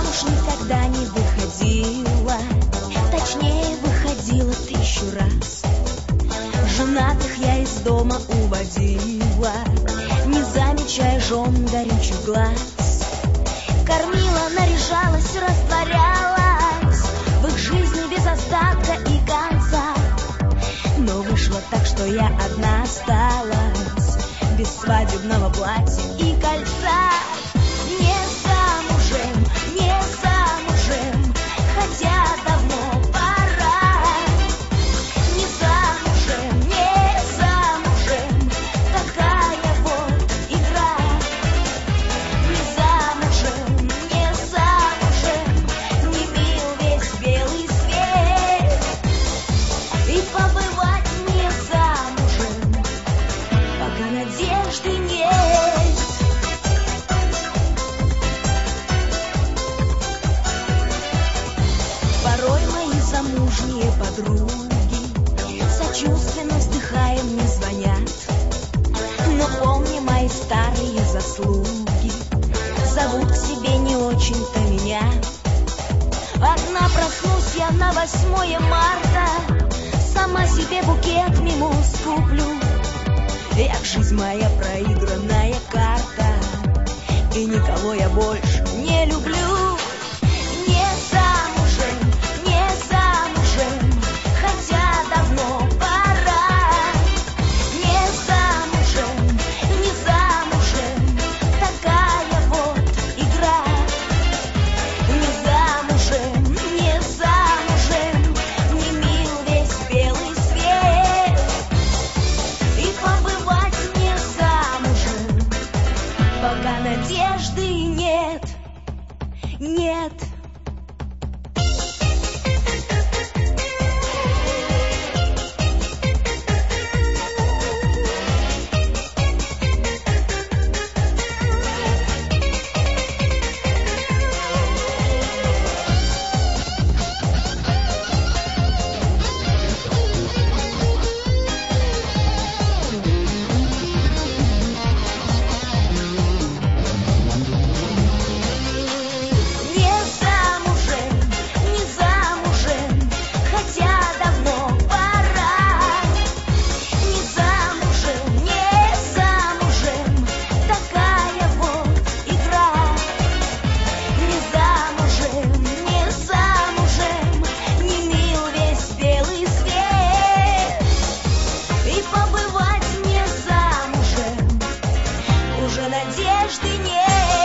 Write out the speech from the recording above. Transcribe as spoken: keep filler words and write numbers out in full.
замуж никогда не выходила, точнее выходила тысячу раз. Женатых я из дома уводила, не замечая жен горячих глаз. Кормила, наряжалась, растворялась в их жизни без остатка и конца. Но вышло так, что я одна осталась, без свадебного платья и кольца. Не замужем, не замужем, хотя давно пора. Не замужем, не замужем, такая вот игра. Не замужем, не замужем, не мил весь белый свет. И побывать не замужем, пока надежды нет. Порой мои замужние подруги сочувственно вздыхая мне звонят, но помни мои старые заслуги, зовут к себе не очень-то меня. Одна проснусь я на восьмое марта, сама себе букет мимоз куплю. Эх, жизнь моя проигранная карта, и никого я больше не люблю. Не замужем, не замужем, хотя давно пора. Не замужем, не замужем, такая вот игра. Не замужем, не замужем, не мил весь белый свет. И побывать не замужем, пока надежды нет, нет. Не замужем, не замужем, хотя давно пора. Не замужем, не замужем, такая вот игра. Не замужем, не замужем, не мил весь белый свет. И побывать не замужем, уже надежды нет.